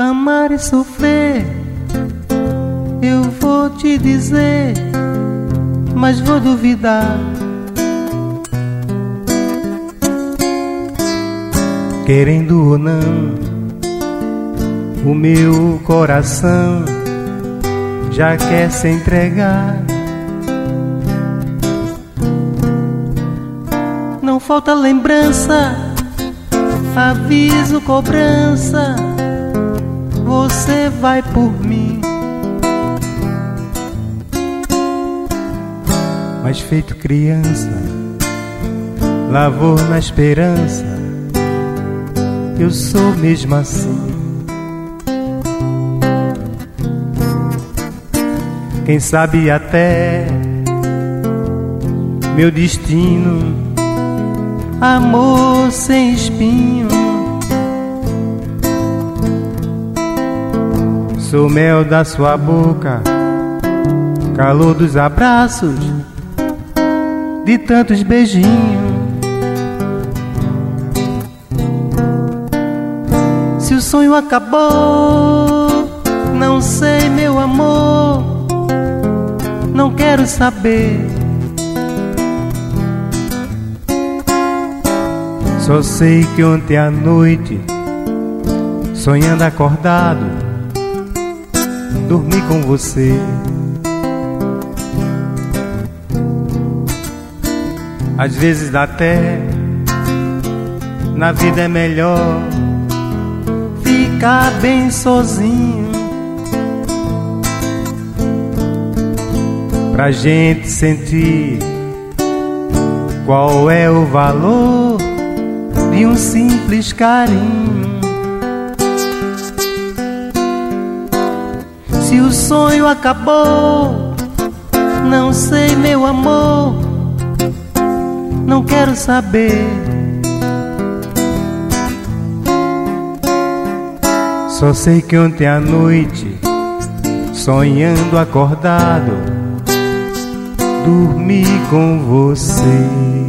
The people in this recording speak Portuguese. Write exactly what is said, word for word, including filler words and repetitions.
Amar e sofrer, eu vou te dizer, mas vou duvidar. Querendo ou não, o meu coração já quer se entregar. Não falta lembrança, aviso, cobrança, você vai por mim. Mas feito criança, lavou na esperança, eu sou mesmo assim. Quem sabe até meu destino, amor sem espinho. Sou mel da sua boca, calor dos abraços, de tantos beijinhos. Se o sonho acabou, não sei, meu amor, não quero saber. Só sei que ontem à noite, sonhando acordado, dormi com você. Às vezes até na vida é melhor ficar bem sozinho, pra gente sentir qual é o valor de um simples carinho. Se o sonho acabou, não sei, meu amor, não quero saber. Só sei que ontem à noite, sonhando acordado, dormi com você.